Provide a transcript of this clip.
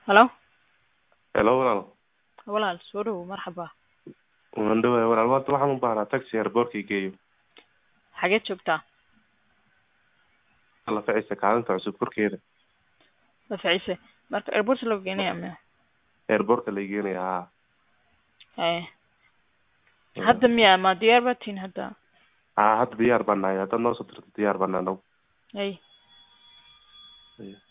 Hello. Hello walaal. Walaal soo dhawow marxaba. Waan dhawahay walaal, maanta waxaan u baahnaa taxi airportka geeyo. Xageed joogtaa? La ficisa kaalinta cusub korkeeda. La ficise. Marka airport loo geenayaa ma? Airportka la geenayaa. Hadda miya ma diyaar batin hadda? Hadda diyaar baan nahay, hadda noo soo dirto diyaar baan nahay. Ay.